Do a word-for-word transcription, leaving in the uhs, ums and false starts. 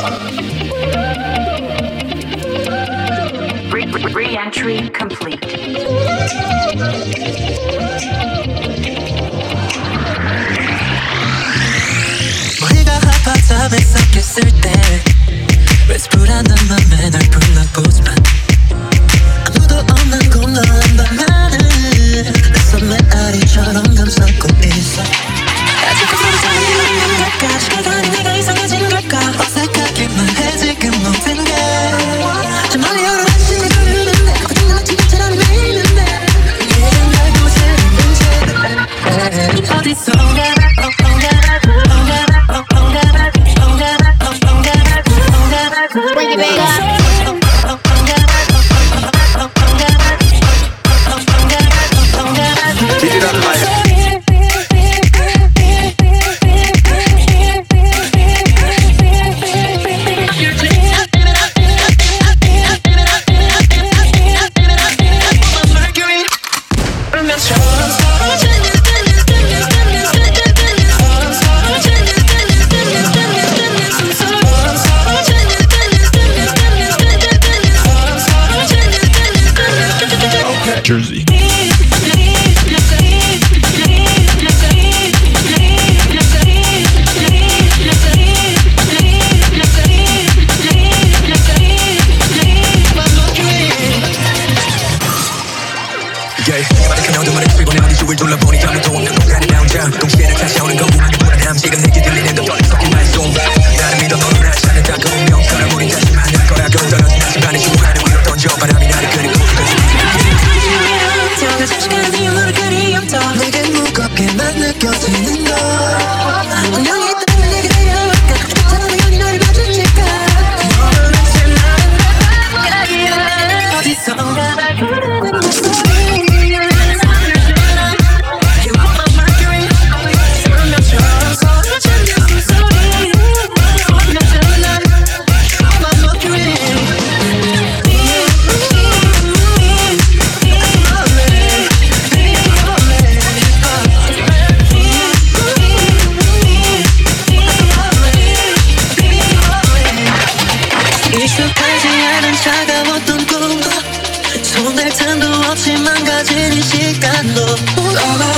Re-entry complete. 머리가 아파 답에 섞였을 때 왠지 불안한 맘에 널 불러보지만 아무도 없는 공허한 밤하늘 내 손 메아리처럼 감싸고 있어. 아직 그 소리 들리는 걸까? 시간이 내가 이상해진 걸까? 어색하기만 해 지금 모든 게 저 멀리 여러 한시 내 거리는데 어딘가 마치 것처럼 보이는데 이런 날 보시는 채 어디선가 Jersey. 둘러보니 아무도 없는 공간에 나 혼자 동시에는 다시 오는 거부만의 불안함 지금 내게 들리는 더 떨림 섞인 말송 나를 믿어 너는 날 찾는 따가운 명처럼 우린 다시 만날 거라고 떨어진 나지만의 주하는 위로 던져 바람이 나를 그리고 태어나 잠시간 이후로 그리움도 내게 무겁게만 느껴지는 거 분명히 있다면 내게 데려올까 괜찮아 여기 너를 봐줄까 모르지 나는 어디선가 날 부르는 목소리 익숙하지 않은 차가웠던 꿈도 손댈 틈도 없이 망가지는 시간도 너가